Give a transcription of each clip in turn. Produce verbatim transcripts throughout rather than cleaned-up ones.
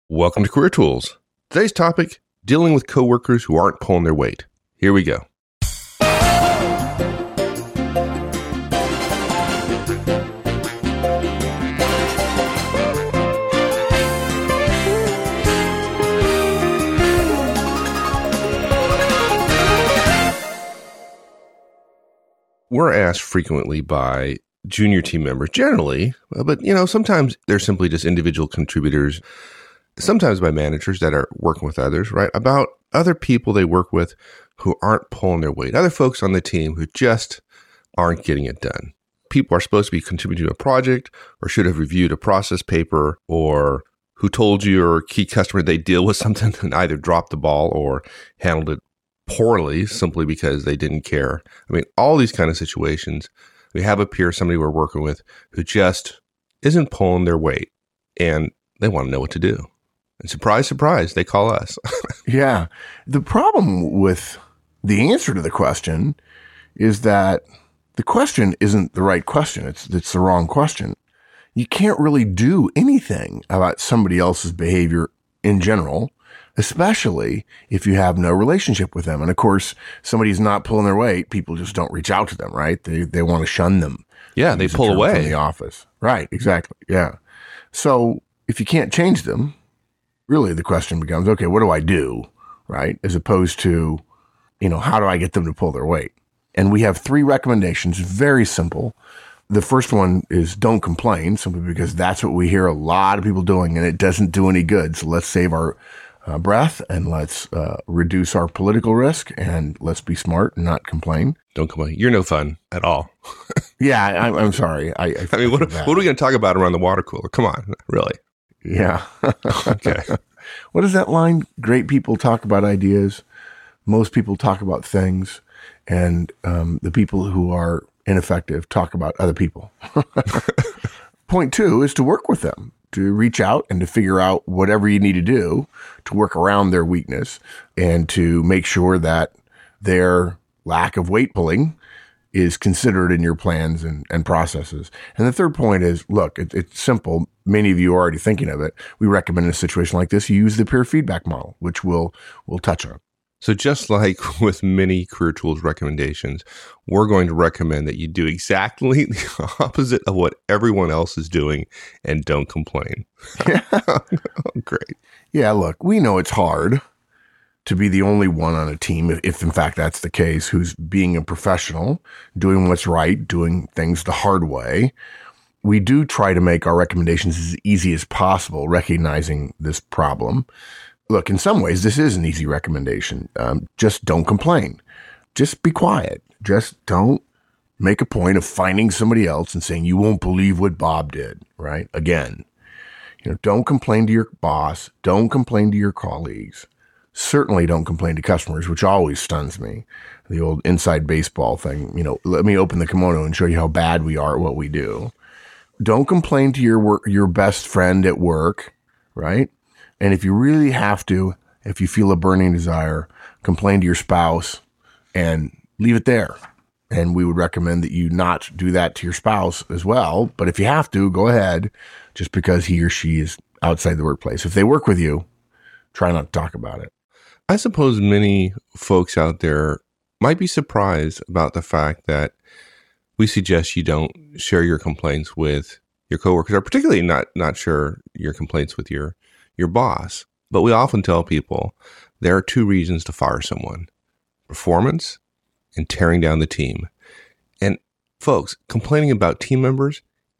Welcome to Career Tools. Today's topic, dealing with coworkers who aren't pulling their weight. Here we go. We're asked frequently by junior team members, generally, but you know, sometimes they're simply just individual contributors, sometimes by managers that are working with others, right? About other people they work with who aren't pulling their weight, other folks on the team who just aren't getting it done. People are supposed to be contributing to a project or should have reviewed a process paper, or who told your key customer they deal with something and either dropped the ball or handled it poorly simply because they didn't care. I mean, all these kind of situations. We have a peer, somebody we're working with, who just isn't pulling their weight and they want to know what to do. And surprise, surprise, they call us. Yeah. The problem with the answer to the question is that the question isn't the right question. It's, it's the wrong question. You can't really do anything about somebody else's behavior in general, especially if you have no relationship with them. And of course, somebody's not pulling their weight. People just don't reach out to them, right? They they want to shun them. Yeah, they pull away from the office. Right, exactly. Yeah. So if you can't change them, really the question becomes, okay, what do I do? Right? As opposed to, you know, how do I get them to pull their weight? And we have three recommendations, very simple. The first one is don't complain, simply because that's what we hear a lot of people doing, and it doesn't do any good. So let's save our Uh, breath and let's uh, reduce our political risk and let's be smart and not complain. Don't complain. You're no fun at all. Yeah, I, I'm sorry. I, I, I mean, what, what are we going to talk about around the water cooler? Come on, really? Yeah. Okay. What is that line? Great people talk about ideas. Most people talk about things. And um, the people who are ineffective talk about other people. Point two is to work with them, to reach out and to figure out whatever you need to do to work around their weakness and to make sure that their lack of weight pulling is considered in your plans and, and processes. And the third point is, look, it, it's simple. Many of you are already thinking of it. We recommend in a situation like this, you use the peer feedback model, which we'll, we'll touch on. So just like with many Career Tools recommendations, we're going to recommend that you do exactly the opposite of what everyone else is doing and don't complain. Yeah. Oh, great. Yeah, look, we know it's hard to be the only one on a team, if, if in fact that's the case, who's being a professional, doing what's right, doing things the hard way. We do try to make our recommendations as easy as possible, recognizing this problem. Look, in some ways, this is an easy recommendation. Um, just don't complain. Just be quiet. Just don't make a point of finding somebody else and saying, you won't believe what Bob did, right? Again, you know, don't complain to your boss. Don't complain to your colleagues. Certainly don't complain to customers, which always stuns me. The old inside baseball thing, you know, let me open the kimono and show you how bad we are at what we do. Don't complain to your work, your best friend at work, right? And if you really have to, if you feel a burning desire, complain to your spouse and leave it there. And we would recommend that you not do that to your spouse as well. But if you have to, go ahead, just because he or she is outside the workplace. If they work with you, try not to talk about it. I suppose many folks out there might be surprised about the fact that we suggest you don't share your complaints with your coworkers, or particularly not, not share your complaints with your your boss. But we often tell people there are two reasons to fire someone: performance and tearing down the team. And folks, complaining about team members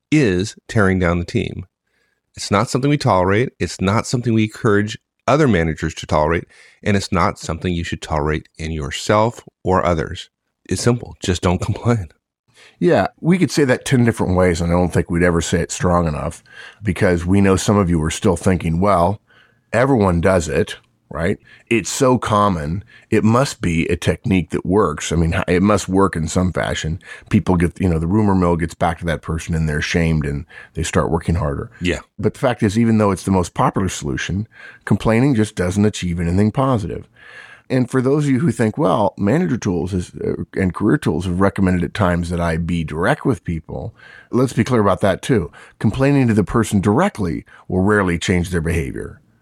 is tearing down the team. It's not something we tolerate. It's not something we encourage other managers to tolerate. And it's not something you should tolerate in yourself or others. It's simple. Just don't complain. Yeah, we could say that ten different ways, and I don't think we'd ever say it strong enough, because we know some of you are still thinking, well, everyone does it, right? It's so common. It must be a technique that works. I mean, it must work in some fashion. People get, you know, the rumor mill gets back to that person and they're shamed and they start working harder. Yeah. But the fact is, even though it's the most popular solution, complaining just doesn't achieve anything positive. And for those of you who think, well, Manager Tools is, uh, and Career Tools have recommended at times that I be direct with people, let's be clear about that too. Complaining to the person directly will rarely change their behavior.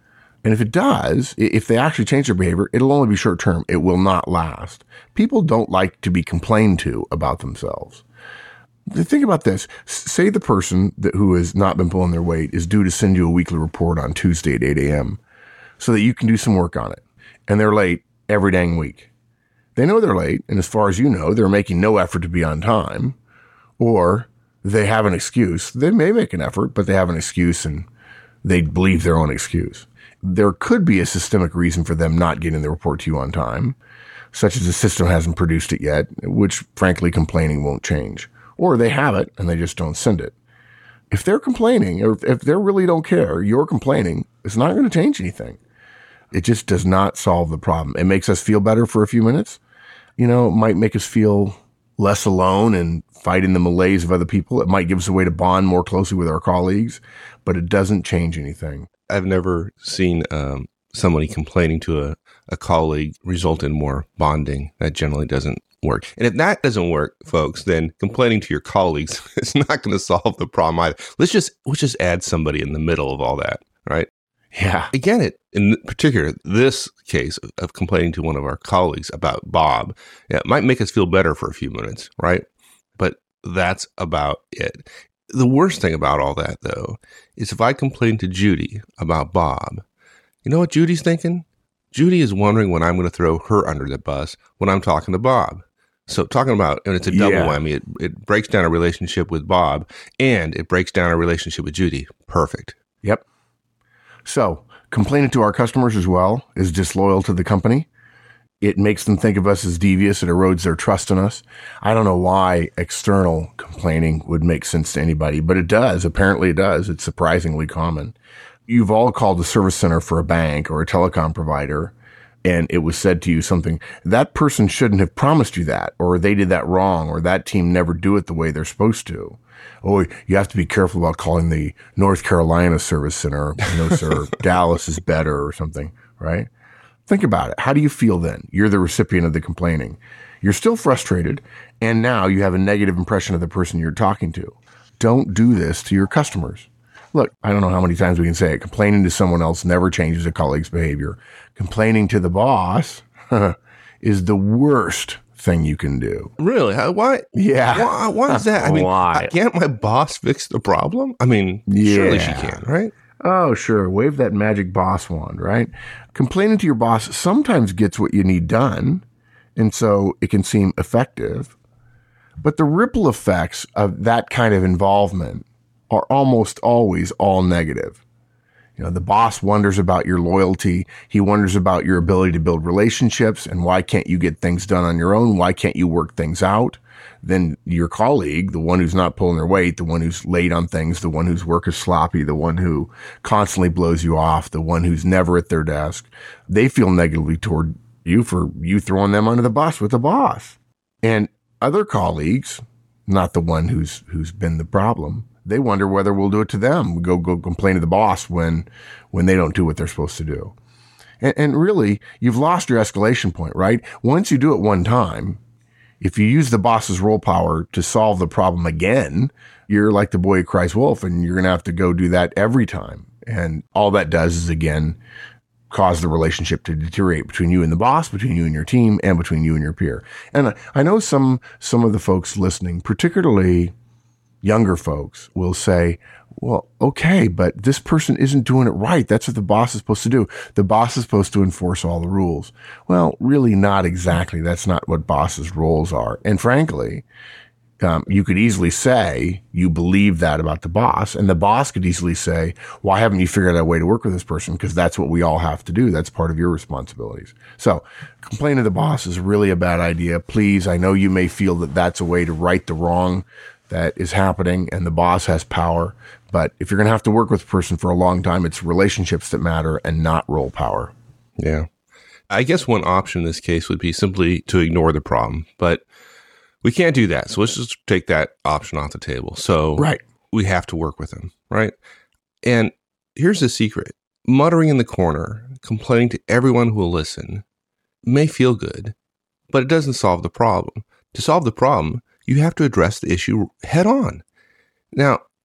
And if it does, if they actually change their behavior, it'll only be short term. It will not last. People don't like to be complained to about themselves. Think about this. Say the person that who has not been pulling their weight is due to send you a weekly report on Tuesday at eight a.m. so that you can do some work on it. And they're late every dang week. They know they're late, and as far as you know, they're making no effort to be on time, or they have an excuse. They may make an effort, but they have an excuse and they believe their own excuse. There could be a systemic reason for them not getting the report to you on time, such as the system hasn't produced it yet, which frankly complaining won't change. Or they have it and they just don't send it. If they're complaining, or if they really don't care, you're complaining, it's not going to change anything. It just does not solve the problem. It makes us feel better for a few minutes. You know, it might make us feel less alone and fighting the malaise of other people. It might give us a way to bond more closely with our colleagues, but it doesn't change anything. I've never seen um, somebody complaining to a, a colleague result in more bonding. That generally doesn't work. And if that doesn't work, folks, then complaining to your colleagues is not going to solve the problem either. Let's just let's just add somebody in the middle of all that, right? Yeah. Again, it in particular, this case of, of complaining to one of our colleagues about Bob, yeah, it might make us feel better for a few minutes, right? But that's about it. The worst thing about all that, though, is if I complain to Judy about Bob, you know what Judy's thinking? Judy is wondering when I'm going to throw her under the bus when I'm talking to Bob. So talking about, and it's a double Yeah. whammy. It, it breaks down a relationship with Bob, and it breaks down a relationship with Judy. Perfect. Yep. So complaining to our customers as well is disloyal to the company. It makes them think of us as devious. It erodes their trust in us. I don't know why external complaining would make sense to anybody, but it does. Apparently it does. It's surprisingly common. You've all called the service center for a bank or a telecom provider, and it was said to you something, that person shouldn't have promised you that, or they did that wrong, or that team never do it the way they're supposed to. Oh, you have to be careful about calling the North Carolina service center. You know, sir, Dallas is better or something, right? Think about it. How do you feel then? You're the recipient of the complaining. You're still frustrated, and now you have a negative impression of the person you're talking to. Don't do this to your customers. Look, I don't know how many times we can say it. Complaining to someone else never changes a colleague's behavior. Complaining to the boss is the worst thing you can do. Really? How, why? Yeah. Why, why is that? I mean, Why? can't my boss fix the problem? I mean, surely she Yeah. can, right? Oh, sure. Wave that magic boss wand, right? Complaining to your boss sometimes gets what you need done, and so it can seem effective. But the ripple effects of that kind of involvement are almost always all negative. You know, the boss wonders about your loyalty. He wonders about your ability to build relationships and why can't you get things done on your own? Why can't you work things out? Then your colleague, the one who's not pulling their weight, the one who's late on things, the one whose work is sloppy, the one who constantly blows you off, the one who's never at their desk, they feel negatively toward you for you throwing them under the bus with the boss. And other colleagues, not the one who's who's been the problem, they wonder whether we'll do it to them. Go go complain to the boss when when they don't do what they're supposed to do. And, and really, you've lost your escalation point, right? Once you do it one time, if you use the boss's role power to solve the problem again, you're like the boy who cries wolf, and you're going to have to go do that every time. And all that does is, again, cause the relationship to deteriorate between you and the boss, between you and your team, and between you and your peer. And I know some some of the folks listening, particularly younger folks, will say, well, okay, but this person isn't doing it right. That's what the boss is supposed to do. The boss is supposed to enforce all the rules. Well, really not exactly. That's not what bosses' roles are. And frankly, um, you could easily say you believe that about the boss, and the boss could easily say, why haven't you figured out a way to work with this person? Because that's what we all have to do. That's part of your responsibilities. So complain to the boss is really a bad idea. Please, I know you may feel that that's a way to right the wrong that is happening, and the boss has power. But if you're going to have to work with a person for a long time, it's relationships that matter and not role power. Yeah. I guess one option in this case would be simply to ignore the problem, but we can't do that. So let's just take that option off the table. So Right. we have to work with them, right? And here's the secret. Muttering in the corner, complaining to everyone who will listen may feel good, but it doesn't solve the problem. To solve the problem, you have to address the issue head on. Now,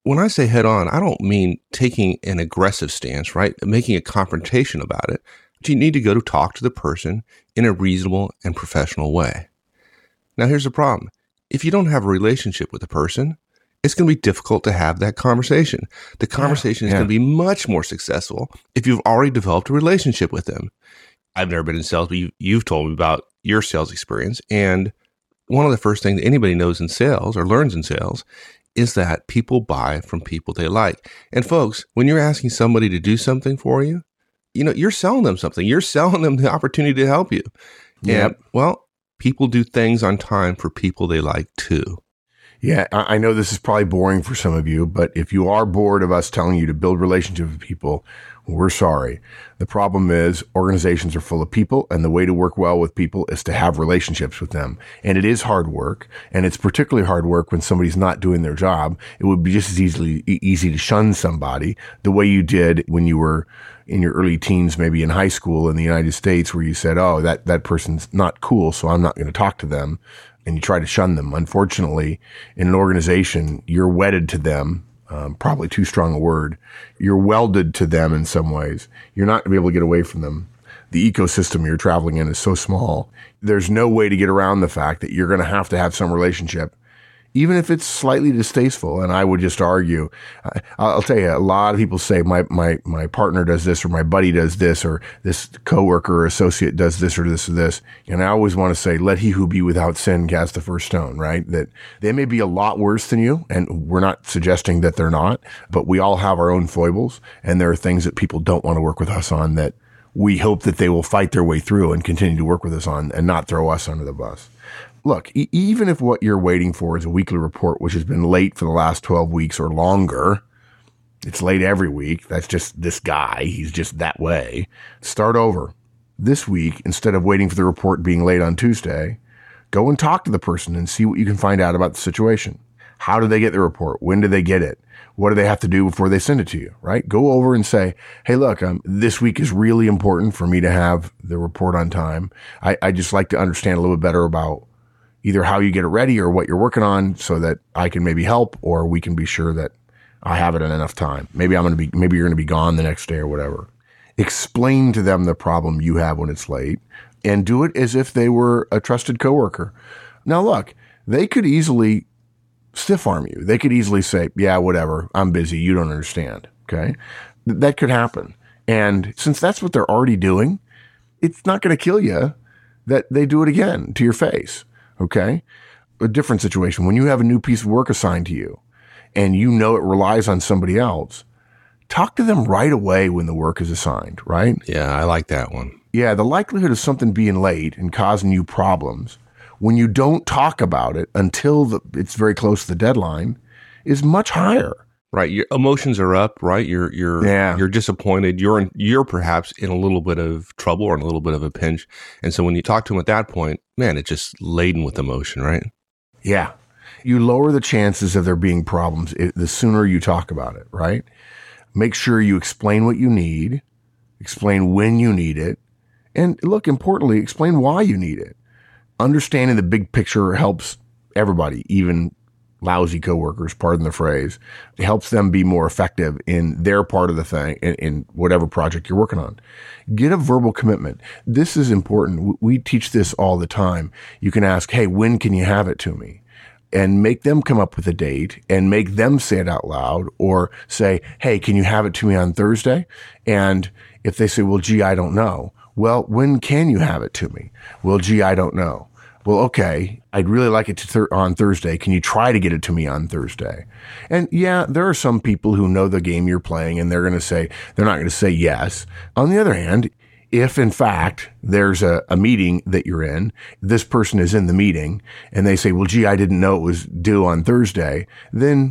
when I say head on, I don't mean taking an aggressive stance, right? Making a confrontation about it. But you need to go to talk to the person in a reasonable and professional way. Now, here's the problem. If you don't have a relationship with the person, it's going to be difficult to have that conversation. The conversation yeah, is yeah. going to be much more successful if you've already developed a relationship with them. I've never been in sales, but you, you've told me about your sales experience. And one of the first things that anybody knows in sales or learns in sales is that people buy from people they like. And folks, when you're asking somebody to do something for you, you know, you're selling them something. You're selling them the opportunity to help you. Yep. And, well, people do things on time for people they like too. Yeah, I know this is probably boring for some of you, but if you are bored of us telling you to build relationships with people, we're sorry. The problem is organizations are full of people, and the way to work well with people is to have relationships with them. And it is hard work, and it's particularly hard work when somebody's not doing their job. It would be just as easily easy to shun somebody the way you did when you were in your early teens, maybe in high school in the United States, where you said, oh, that, that person's not cool, so I'm not going to talk to them. And you try to shun them. Unfortunately, in an organization, you're wedded to them. Um, probably too strong a word. You're welded to them in some ways. You're not going to be able to get away from them. The ecosystem you're traveling in is so small. There's no way to get around the fact that you're going to have to have some relationship, even if it's slightly distasteful. And I would just argue, I, I'll tell you, a lot of people say my, my, my partner does this, or my buddy does this, or this coworker or associate does this or this or this. And I always want to say, let he who be without sin cast the first stone, right? That they may be a lot worse than you. And we're not suggesting that they're not, but we all have our own foibles. And there are things that people don't want to work with us on that we hope that they will fight their way through and continue to work with us on and not throw us under the bus. Look, e- even if what you're waiting for is a weekly report, which has been late for the last twelve weeks or longer, it's late every week. That's just this guy. He's just that way. Start over. This week, instead of waiting for the report being late on Tuesday, go and talk to the person and see what you can find out about the situation. How do they get the report? When do they get it? What do they have to do before they send it to you, right? Go over and say, hey, look, um, this week is really important for me to have the report on time. I, I just like to understand a little bit better about either how you get it ready or what you're working on so that I can maybe help, or we can be sure that I have it in enough time. Maybe I'm going to be, maybe you're going to be gone the next day or whatever. Explain to them the problem you have when it's late, and do it as if they were a trusted coworker. Now, look, they could easily stiff arm you. They could easily say, yeah, whatever, I'm busy. You don't understand. Okay. Th- that could happen. And since that's what they're already doing, it's not going to kill you that they do it again to your face. Okay. A different situation. When you have a new piece of work assigned to you and you know it relies on somebody else, talk to them right away when the work is assigned, right? Yeah, I like that one. Yeah. The likelihood of something being late and causing you problems when you don't talk about it until the, it's very close to the deadline is much higher. Right. Your emotions are up, right? You're, you're, yeah. you're disappointed. You're, in, you're perhaps in a little bit of trouble or in a little bit of a pinch. And so when you talk to them at that point, man, it's just laden with emotion, right? Yeah. You lower the chances of there being problems the sooner you talk about it, right? Make sure you explain what you need, explain when you need it, and look, importantly, explain why you need it. Understanding the big picture helps everybody, even lousy coworkers, pardon the phrase. It helps them be more effective in their part of the thing, in, in whatever project you're working on. Get a verbal commitment. This is important. We teach this all the time. You can ask, hey, when can you have it to me? And make them come up with a date and make them say it out loud, or say, hey, can you have it to me on Thursday? And if they say, well, gee, I don't know. Well, when can you have it to me? Well, gee, I don't know. Well, okay, I'd really like it to thir- on Thursday. Can you try to get it to me on Thursday? And yeah, there are some people who know the game you're playing and they're going to say, they're not going to say yes. On the other hand, if in fact there's a, a meeting that you're in, this person is in the meeting and they say, well, gee, I didn't know it was due on Thursday, then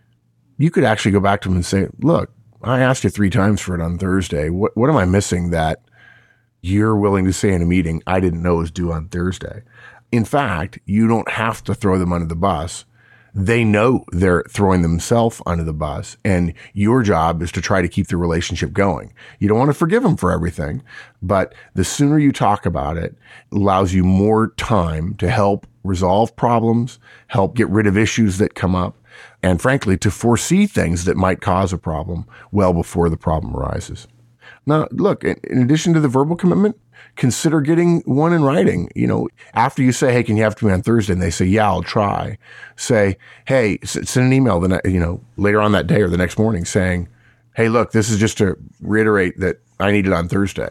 you could actually go back to them and say, look, I asked you three times for it on Thursday. What, what am I missing that you're willing to say in a meeting, I didn't know it was due on Thursday? In fact, you don't have to throw them under the bus. They know they're throwing themselves under the bus, and your job is to try to keep the relationship going. You don't want to forgive them for everything, but the sooner you talk about it, it allows you more time to help resolve problems, help get rid of issues that come up. and frankly, to foresee things that might cause a problem well before the problem arises. Now, look, in addition to the verbal commitment, consider getting one in writing. You know, after you say, hey, can you have it to me on Thursday? And they say, yeah, I'll try. Say, hey, send an email, the ne- you know, later on that day or the next morning saying, hey, look, this is just to reiterate that I need it on Thursday.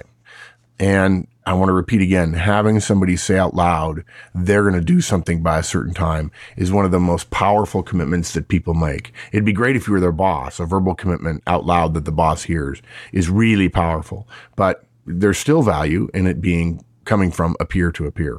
And I want to repeat again, having somebody say out loud, they're going to do something by a certain time is one of the most powerful commitments that people make. It'd be great if you were their boss. A verbal commitment out loud that the boss hears is really powerful, but there's still value in it being coming from a peer to a peer.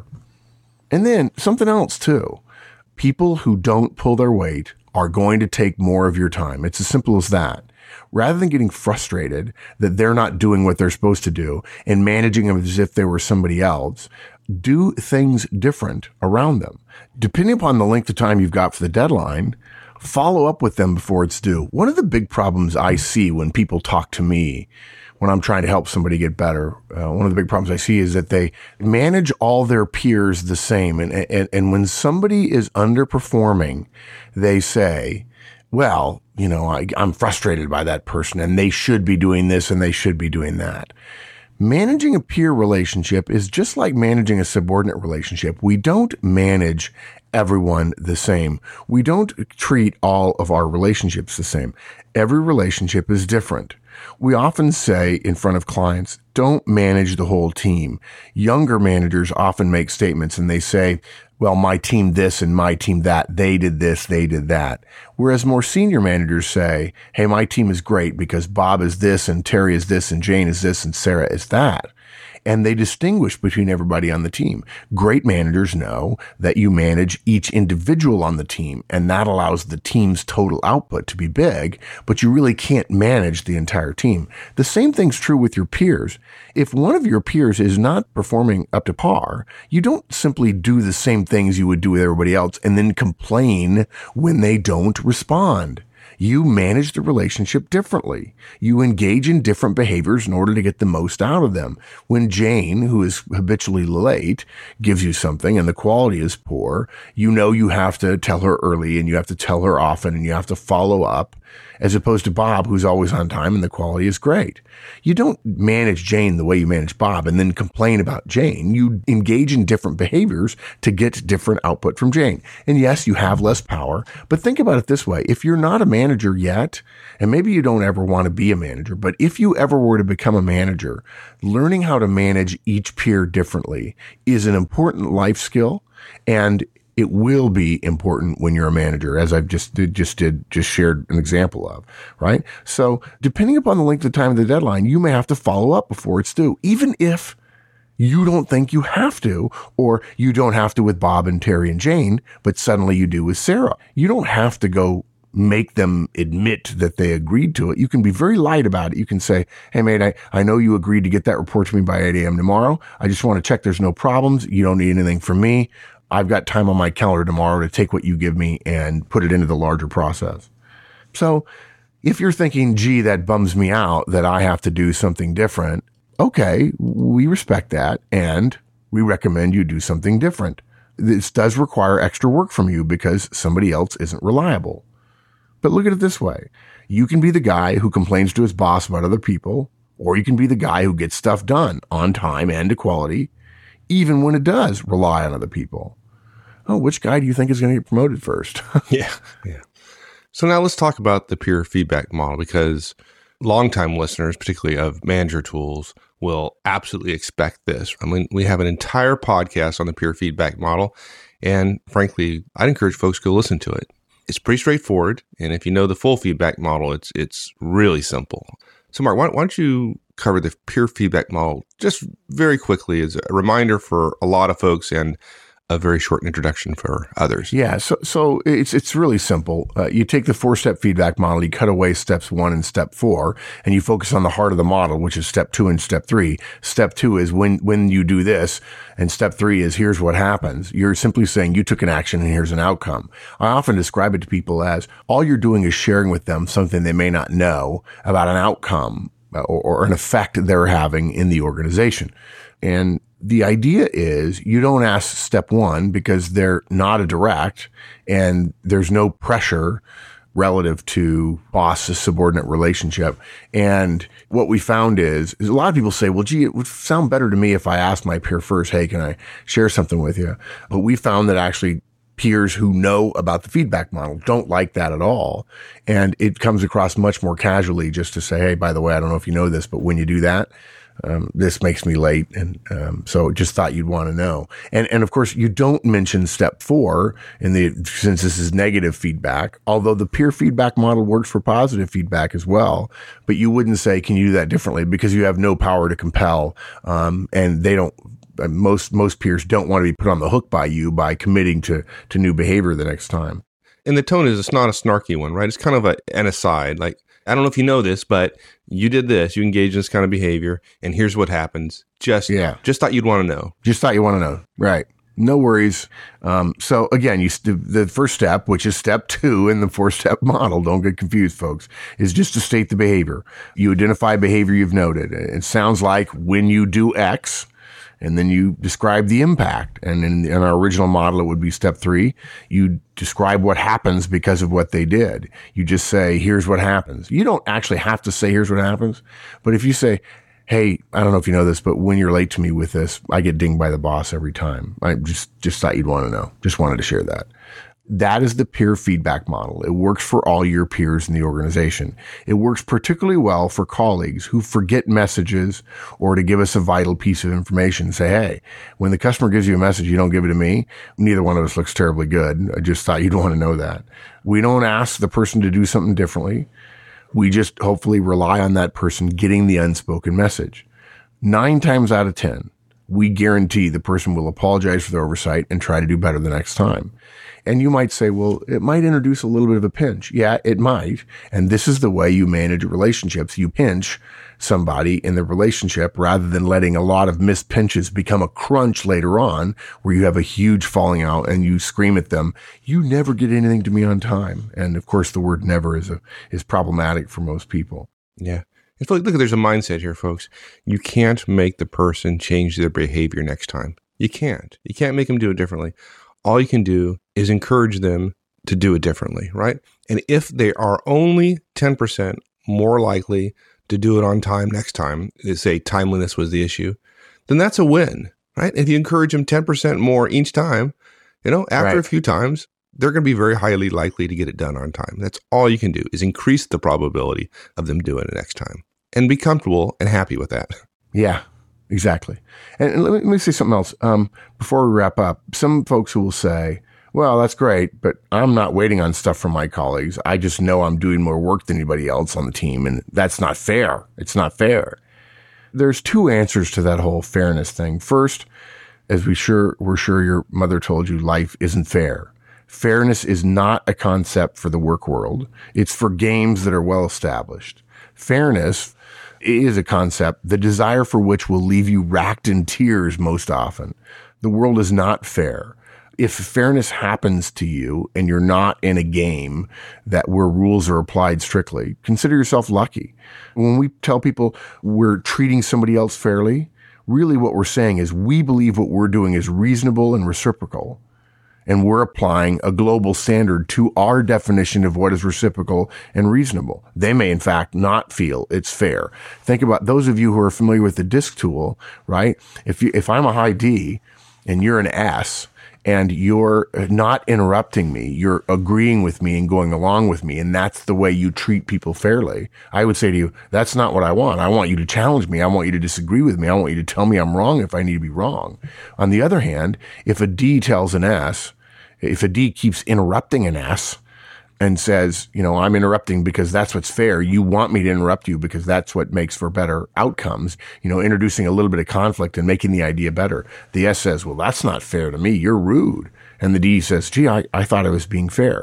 And then something else too. People who don't pull their weight are going to take more of your time. It's as simple as that. Rather than getting frustrated that they're not doing what they're supposed to do and managing them as if they were somebody else, do things different around them. Depending upon the length of time you've got for the deadline, follow up with them before it's due. One of the big problems I see when people talk to me when I'm trying to help somebody get better, uh, one of the big problems I see is that they manage all their peers the same. And, and, and when somebody is underperforming, they say, well, you know, I, I'm frustrated by that person and they should be doing this and they should be doing that. Managing a peer relationship is just like managing a subordinate relationship. We don't manage everyone the same. We don't treat all of our relationships the same. Every relationship is different. We often say in front of clients, don't manage the whole team. Younger managers often make statements and they say, well, my team this and my team that, they did this, they did that. Whereas more senior managers say, hey, my team is great because Bob is this and Terry is this and Jane is this and Sarah is that. And they distinguish between everybody on the team. Great managers know that you manage each individual on the team, and that allows the team's total output to be big, but you really can't manage the entire team. The same thing's true with your peers. If one of your peers is not performing up to par, you don't simply do the same things you would do with everybody else and then complain when they don't respond. You manage the relationship differently. You engage in different behaviors in order to get the most out of them. When Jane, who is habitually late, gives you something and the quality is poor, you know you have to tell her early and you have to tell her often and you have to follow up, as opposed to Bob, who's always on time and the quality is great. You don't manage Jane the way you manage Bob and then complain about Jane. You engage in different behaviors to get different output from Jane. And yes, you have less power, but think about it this way. If you're not a manager yet, and maybe you don't ever want to be a manager, but if you ever were to become a manager, learning how to manage each peer differently is an important life skill, and it will be important when you're a manager, as I've just did, just did, just shared an example of, right? So depending upon the length of time of the deadline, you may have to follow up before it's due, even if you don't think you have to, or you don't have to with Bob and Terry and Jane, but suddenly you do with Sarah. You don't have to go make them admit that they agreed to it. You can be very light about it. You can say, hey, mate, I, I know you agreed to get that report to me by eight a.m. tomorrow. I just want to check there's no problems. You don't need anything from me. I've got time on my calendar tomorrow to take what you give me and put it into the larger process. So if you're thinking, gee, that bums me out that I have to do something different, okay, we respect that and we recommend you do something different. This does require extra work from you because somebody else isn't reliable. But look at it this way. You can be the guy who complains to his boss about other people, or you can be the guy who gets stuff done on time and to quality, even when it does rely on other people. Oh, which guy do you think is going to get promoted first? yeah. Yeah. So now let's talk about the peer feedback model, because longtime listeners, particularly of Manager Tools, will absolutely expect this. I mean, we have an entire podcast on the peer feedback model, and frankly, I'd encourage folks to go listen to it. It's pretty straightforward, and if you know the full feedback model, it's it's really simple. So Mark, why, why don't you cover the peer feedback model just very quickly as a reminder for a lot of folks and a very short introduction for others. Yeah, so so it's it's really simple. Uh, you take the four-step feedback model, you cut away steps one and step four, and you focus on the heart of the model, which is step two and step three. Step two is when when you do this, and step three is here's what happens. You're simply saying you took an action and here's an outcome. I often describe it to people as all you're doing is sharing with them something they may not know about an outcome or, or an effect they're having in the organization. And the idea is you don't ask step one because they're not a direct and there's no pressure relative to boss-subordinate relationship. And what we found is, is a lot of people say, well, gee, it would sound better to me if I asked my peer first, hey, can I share something with you? But we found that actually peers who know about the feedback model don't like that at all. And it comes across much more casually just to say, hey, by the way, I don't know if you know this, but when you do that, Um, this makes me late. And, um, so just thought you'd want to know. And, and of course you don't mention step four in the, since this is negative feedback, although the peer feedback model works for positive feedback as well, but you wouldn't say, can you do that differently? Because you have no power to compel. Um, and they don't, most, most peers don't want to be put on the hook by you by committing to, to new behavior the next time. And the tone is, it's not a snarky one, right? It's kind of a, an aside. Like, I don't know if you know this, but you did this, you engaged in this kind of behavior, and here's what happens. Just, yeah. just thought you'd want to know. Just thought you want to know. Right. No worries. Um, so again, you st- the first step, which is step two in the four step model, don't get confused, folks, is just to state the behavior. You identify behavior you've noted. It sounds like when you do X, and then you describe the impact. And in, in our original model, it would be step three. You describe what happens because of what they did. You just say, here's what happens. You don't actually have to say, here's what happens. But if you say, hey, I don't know if you know this, but when you're late to me with this, I get dinged by the boss every time. I just, just thought you'd want to know. Just wanted to share that. That is the peer feedback model. It works for all your peers in the organization. It works particularly well for colleagues who forget messages or to give us a vital piece of information. Say, hey, when the customer gives you a message, you don't give it to me. Neither one of us looks terribly good. I just thought you'd want to know that. We don't ask the person to do something differently. We just hopefully rely on that person getting the unspoken message. Nine times out of ten, we guarantee the person will apologize for their oversight and try to do better the next time. And you might say, well, it might introduce a little bit of a pinch. Yeah, it might. And this is the way you manage relationships. You pinch somebody in the relationship rather than letting a lot of missed pinches become a crunch later on where you have a huge falling out and you scream at them, you never get anything to me on time. And of course, the word never is a, is problematic for most people. Yeah. And look, there's a mindset here, folks. You can't make the person change their behavior next time. You can't. You can't make them do it differently. All you can do is encourage them to do it differently, right? And if they are only ten percent more likely to do it on time next time, say timeliness was the issue, then that's a win, right? If you encourage them ten percent more each time, you know, after right. a few times, they're going to be very highly likely to get it done on time. That's all you can do is increase the probability of them doing it next time and be comfortable and happy with that. Yeah. Exactly. And let me, let me say something else. Um, before we wrap up, some folks who will say, well, that's great, but I'm not waiting on stuff from my colleagues. I just know I'm doing more work than anybody else on the team. And that's not fair. It's not fair. There's two answers to that whole fairness thing. First, as we sure, we're sure your mother told you, life isn't fair. Fairness is not a concept for the work world. It's for games that are well established. Fairness is a concept, the desire for which will leave you racked in tears most often. The world is not fair. If fairness happens to you and you're not in a game that where rules are applied strictly, consider yourself lucky. When we tell people we're treating somebody else fairly, really what we're saying is we believe what we're doing is reasonable and reciprocal. And we're applying a global standard to our definition of what is reciprocal and reasonable. They may, in fact, not feel it's fair. Think about those of you who are familiar with the DISC tool, right? If you, if I'm a high D and you're an S and you're not interrupting me, you're agreeing with me and going along with me, and that's the way you treat people fairly, I would say to you, that's not what I want. I want you to challenge me. I want you to disagree with me. I want you to tell me I'm wrong if I need to be wrong. On the other hand, if a D tells an S, if a D keeps interrupting an S and says, you know, I'm interrupting because that's what's fair. You want me to interrupt you because that's what makes for better outcomes, you know, introducing a little bit of conflict and making the idea better. The S says, well, that's not fair to me. You're rude. And the D says, gee, I, I thought I was being fair.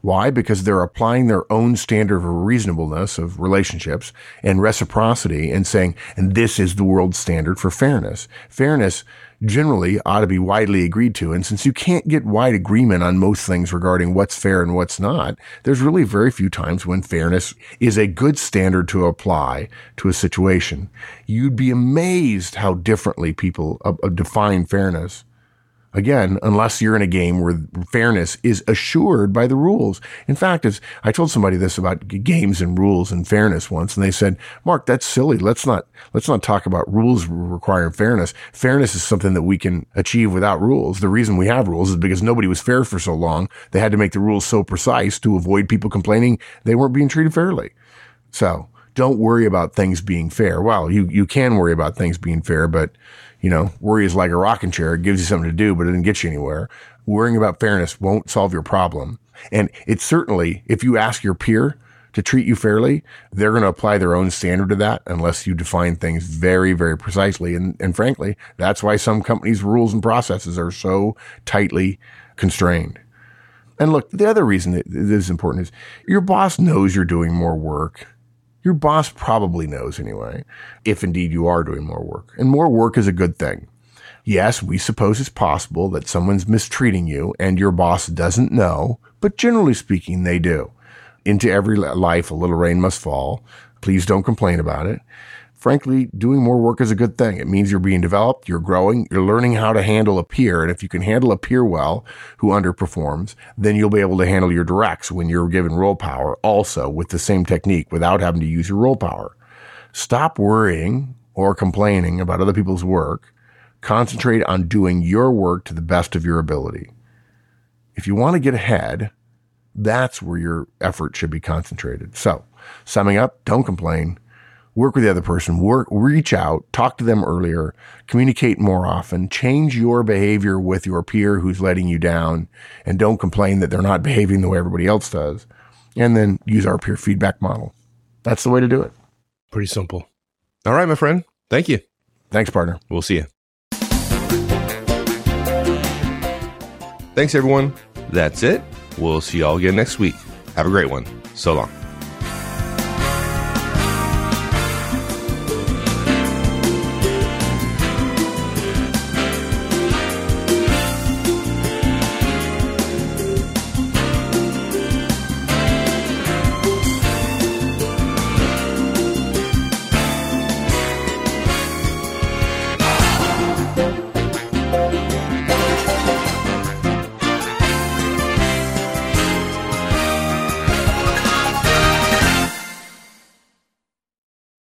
Why? Because they're applying their own standard of reasonableness of relationships and reciprocity and saying, and this is the world standard for fairness. Fairness generally ought to be widely agreed to. And since you can't get wide agreement on most things regarding what's fair and what's not, there's really very few times when fairness is a good standard to apply to a situation. You'd be amazed how differently people uh, define fairness. Again, unless you're in a game where fairness is assured by the rules. In fact, as I told somebody this about games and rules and fairness once, and they said, Mark, that's silly. Let's not, let's not talk about rules requiring fairness. Fairness is something that we can achieve without rules. The reason we have rules is because nobody was fair for so long. They had to make the rules so precise to avoid people complaining they weren't being treated fairly. So don't worry about things being fair. Well, you, you can worry about things being fair, but you know, worry is like a rocking chair. It gives you something to do, but it doesn't get you anywhere. Worrying about fairness won't solve your problem. And it's certainly, if you ask your peer to treat you fairly, they're going to apply their own standard to that unless you define things very, very precisely. And, and frankly, that's why some companies' rules and processes are so tightly constrained. And look, the other reason that this is important is your boss knows you're doing more work. Your boss probably knows anyway, if indeed you are doing more work. And more work is a good thing. Yes, we suppose it's possible that someone's mistreating you and your boss doesn't know, but generally speaking, they do. Into every life, a little rain must fall. Please don't complain about it. Frankly, doing more work is a good thing. It means you're being developed, you're growing, you're learning how to handle a peer. And if you can handle a peer well who underperforms, then you'll be able to handle your directs when you're given role power also with the same technique without having to use your role power. Stop worrying or complaining about other people's work. Concentrate on doing your work to the best of your ability. If you want to get ahead, that's where your effort should be concentrated. So, summing up, don't complain. Work with the other person, work, reach out, talk to them earlier, communicate more often, change your behavior with your peer who's letting you down, and don't complain that they're not behaving the way everybody else does. And then use our peer feedback model. That's the way to do it. Pretty simple. All right, my friend. Thank you. Thanks, partner. We'll see you. Thanks, everyone. That's it. We'll see you all again next week. Have a great one. So long.